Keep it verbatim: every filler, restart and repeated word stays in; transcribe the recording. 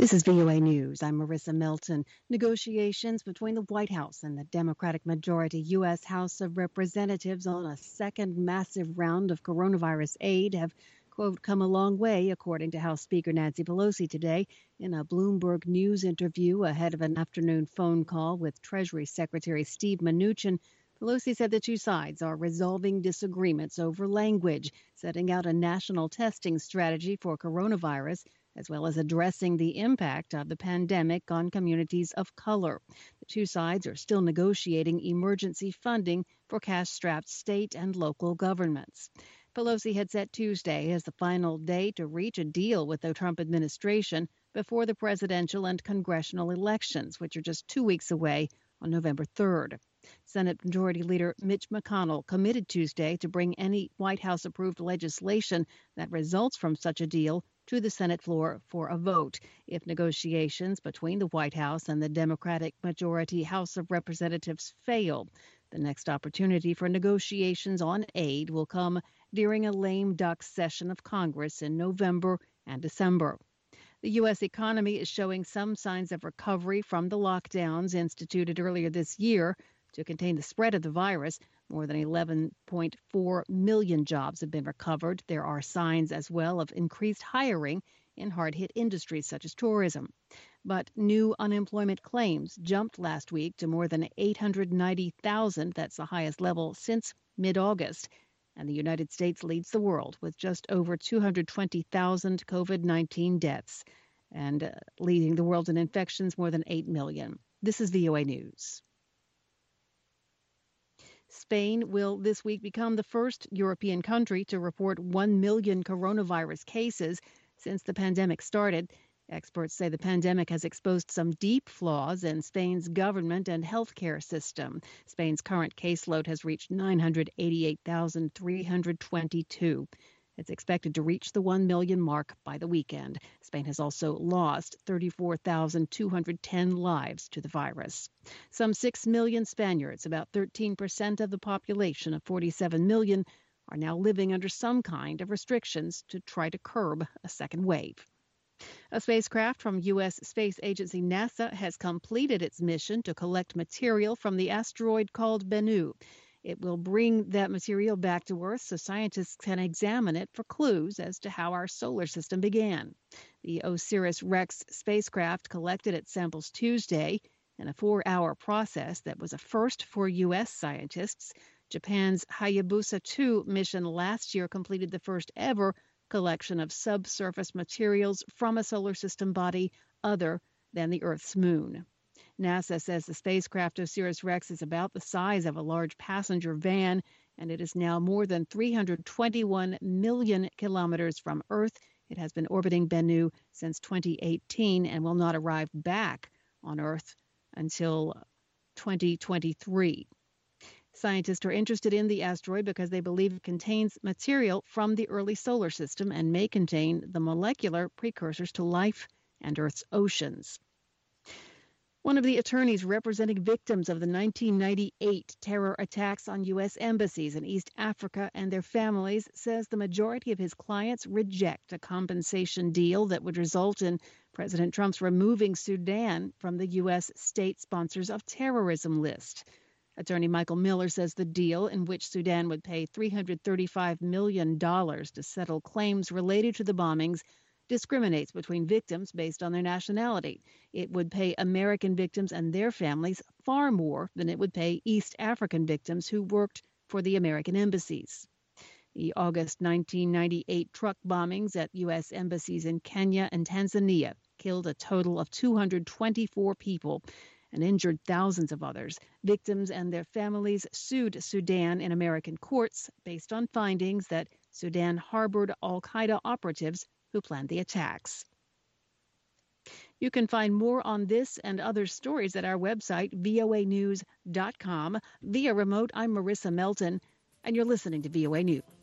This is V O A News. I'm Marissa Melton. Negotiations between the White House and the Democratic majority U S. House of Representatives on a second massive round of coronavirus aid have, quote, come a long way, according to House Speaker Nancy Pelosi today in a Bloomberg News interview ahead of an afternoon phone call with Treasury Secretary Steve Mnuchin. Pelosi said the two sides are resolving disagreements over language, setting out a national testing strategy for coronavirus, as well as addressing the impact of the pandemic on communities of color. The two sides are still negotiating emergency funding for cash-strapped state and local governments. Pelosi had set Tuesday as the final day to reach a deal with the Trump administration before the presidential and congressional elections, which are just two weeks away on November third. Senate Majority Leader Mitch McConnell committed Tuesday to bring any White House-approved legislation that results from such a deal to the Senate floor for a vote if negotiations between the White House and the Democratic majority House of Representatives fail. The next opportunity for negotiations on aid will come during a lame duck session of Congress in November and December. The U S economy is showing some signs of recovery from the lockdowns instituted earlier this year to contain the spread of the virus. More than eleven point four million jobs have been recovered. There are signs as well of increased hiring in hard-hit industries such as tourism. But new unemployment claims jumped last week to more than eight hundred ninety thousand. That's the highest level since mid-August. And the United States leads the world with just over two hundred twenty thousand COVID nineteen deaths and uh, leading the world in infections more than eight million. This is V O A News. Spain will this week become the first European country to report one million coronavirus cases since the pandemic started. Experts say the pandemic has exposed some deep flaws in Spain's government and healthcare system. Spain's current caseload has reached nine hundred eighty-eight thousand three hundred twenty-two. It's expected to reach the one million mark by the weekend. Spain has also lost thirty-four thousand two hundred ten lives to the virus. Some six million Spaniards, about thirteen percent of the population of forty-seven million, are now living under some kind of restrictions to try to curb a second wave. A spacecraft from U S space agency NASA has completed its mission to collect material from the asteroid called Bennu. It will bring that material back to Earth so scientists can examine it for clues as to how our solar system began. The OSIRIS-REx spacecraft collected its samples Tuesday in a four-hour process that was a first for U S scientists. Japan's Hayabusa two mission last year completed the first ever collection of subsurface materials from a solar system body other than the Earth's moon. NASA says the spacecraft OSIRIS-REx is about the size of a large passenger van, and it is now more than three hundred twenty-one million kilometers from Earth. It has been orbiting Bennu since twenty eighteen and will not arrive back on Earth until twenty twenty-three. Scientists are interested in the asteroid because they believe it contains material from the early solar system and may contain the molecular precursors to life and Earth's oceans. One of the attorneys representing victims of the nineteen ninety-eight terror attacks on U S embassies in East Africa and their families says the majority of his clients reject a compensation deal that would result in President Trump's removing Sudan from the U S state sponsors of terrorism list. Attorney Michael Miller says the deal, in which Sudan would pay three hundred thirty-five million dollars to settle claims related to the bombings, discriminates between victims based on their nationality. It would pay American victims and their families far more than it would pay East African victims who worked for the American embassies. The August nineteen ninety-eight truck bombings at U S embassies in Kenya and Tanzania killed a total of two hundred twenty-four people and injured thousands of others. Victims and their families sued Sudan in American courts based on findings that Sudan harbored al-Qaeda operatives who planned the attacks. You can find more on this and other stories at our website, V O A news dot com. Via remote, I'm Marissa Melton, and you're listening to V O A News.